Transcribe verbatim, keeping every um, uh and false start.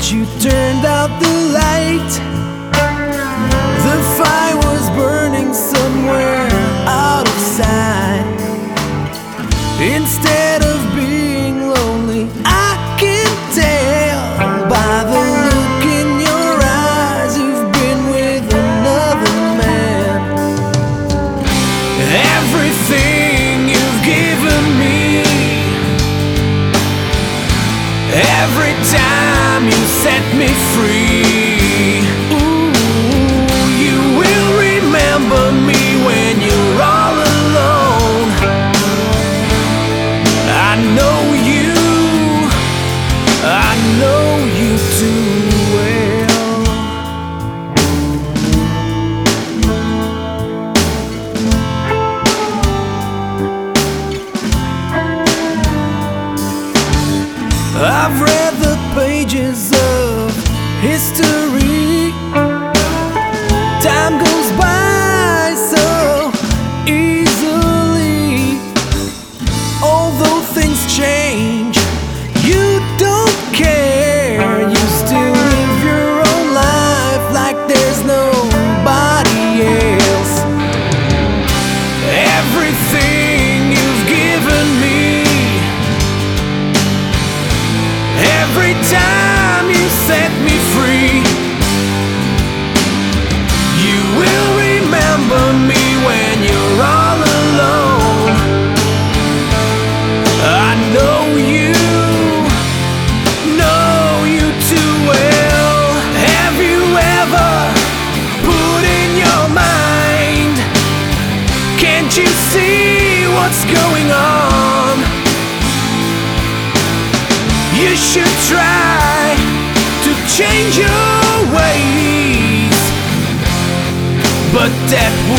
you turned out the light. The fire was burning somewhere out of sight. Instead of being lonely, I can tell by the look in your eyes you've been with another man. Everything you've given me, every time you set me free, ooh, you will remember me when you're all alone. I know you, I know you too well. I've read the pages of history. Time goes by so easily. Although things change, you don't care. You still live your own life like there's nobody else. Everything you've given me, every time you set me free, you will remember me when you're all alone. I know you, know you too well. Have you ever put in your mind, can't you see what's going on? You should try to change your ways, but that